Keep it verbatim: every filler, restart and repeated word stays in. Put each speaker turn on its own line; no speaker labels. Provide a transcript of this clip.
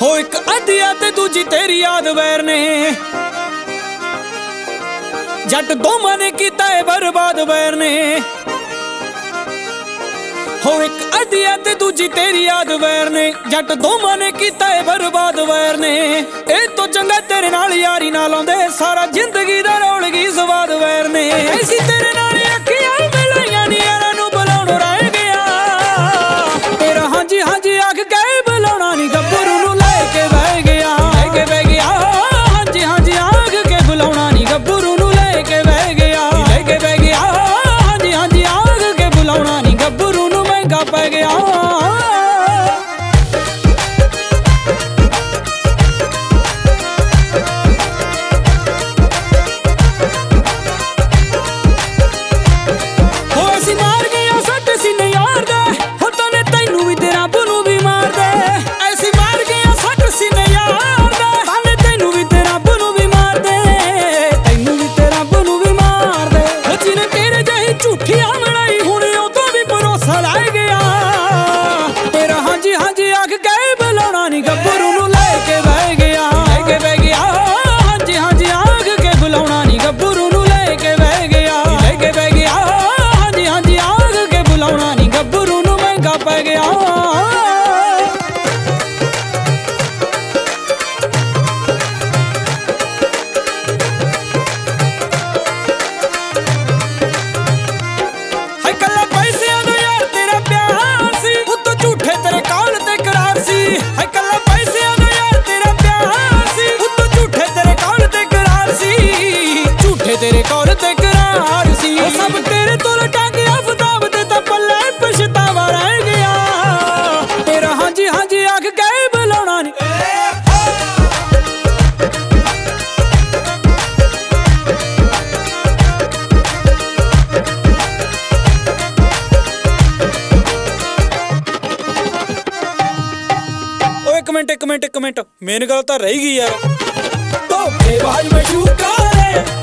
ਹੋ ਇੱਕ ਅੱਧੀਆ ਤੇ ਦੂਜੀ ਤੇਰੀ ਯਾਦ ਵੈਰ ਨੇ ਜੱਟ ਦੋਵਾਂ ਨੇ ਕੀਤਾ ਏ ਬਰਬਾਦ ਵੈਰ ਨੇ ਹੋ ਇੱਕ ਅੱਧੀਆ ਤੇ ਦੂਜੀ ਤੇਰੀ ਯਾਦ ਵੈਰ ਨੇ ਜੱਟ ਦੋਵਾਂ ਨੇ ਕੀਤਾ ਏ ਬਰਬਾਦ ਵੈਰ ਨੇ ਇਹ ਤੋਂ ਚੰਗਾ ਤੇਰੇ ਨਾਲ ਯਾਰੀ ਨਾ ਲਾਉਂਦੇ ਸਾਰਾ ਜ਼ਿੰਦਗੀ ਦਾ ਰੌਲ ਗਈ ਸਵਾਦ ਵੈਰ ਨੇ ਐਸੀ ਤੇਰੇ ਨਾਲ ਅੱਖੀਆਂ ਮਿਲਾਈਆਂ ਨੀ ਯਾਰਾਂ ਨੂੰ ਬੁਲਾਉਣੋਂ ਰਹਿ ਗਿਆ ਤੇਰਾ ਹਾਂਜੀ ਹਾਂਜੀ ਆਖ ਕੇ ਬੁਲਾਉਣਾ ਨੀ ਗੱਭਰੂ ਨੂੰ ਲੈ ਕੇ ਬਹਿ ਗਿਆ ਲੈ ਕੇ ਬਹਿ ਗਿਆ ਹਾਂਜੀ ਹਾਂਜੀ ਆਖ ਕੇ ਬੁਲਾਉਣਾ ਨੀ ਗੱਭਰੂ ਨੂੰ ਲੈ ਕੇ ਬਹਿ ਗਿਆ ਲੈ ਕੇ ਬਹਿ ਗਿਆ ਹਾਂਜੀ ਹਾਂਜੀ ਆਖ ਕੇ ਬੁਲਾਉਣਾ ਨੀ ਗੱਭਰੂ ਨੂੰ ਮਹਿੰਗਾ ਪੈ ਗਿਆ ਗੱਭਰੂ ਨੂੰ ਲੈ ਕੇ ਬਹਿ ਗਿਆ ਲੈ ਕੇ ਬਹਿ ਗਿਆ ਹਾਂਜੀ ਹਾਂਜੀ ਆਖ ਕੇ ਬੁਲਾਉਣਾ ਨੀ ਗੱਭਰੂ ਨੂੰ ਲੈ ਕੇ ਬਹਿ ਗਿਆ ਲੈ ਕੇ ਬਹਿ ਗਿਆ ਹਾਂਜੀ ਹਾਂਜੀ ਆਖ ਕੇ ਬੁਲਾਉਣਾ ਨੀ ਗੱਭਰੂ ਨੂੰ ਮਹਿੰਗਾ ਪੈ ਗਿਆ ਤੇਰੇ ਕੋਲ ਤੇ ਕਰਾਰ ਸੀ ਉਹ ਸਭ ਤੇਰੇ ਤੋਂ ਲਟਕ ਆਫਤਾਬ ਤੇ ਤਾਂ ਪੱਲੇ ਪਛਤਾਵਾ ਰਹਿ ਗਿਆ ਤੇਰਾ ਹਾਂਜੀ ਹਾਂਜੀ ਆਖ ਕੇ ਬੁਲਾਉਣਾ ਨੀ ਓ ਇੱਕ ਮਿੰਟ ਇੱਕ ਮਿੰਟ ਇੱਕ ਮਿੰਟ ਮੇਨ ਗੱਲ ਤਾਂ ਰਹਿ ਗਈ ਯਾਰ ਧੋਖੇਬਾਜ਼ ਮਸ਼ੂਕਾ ਰੇ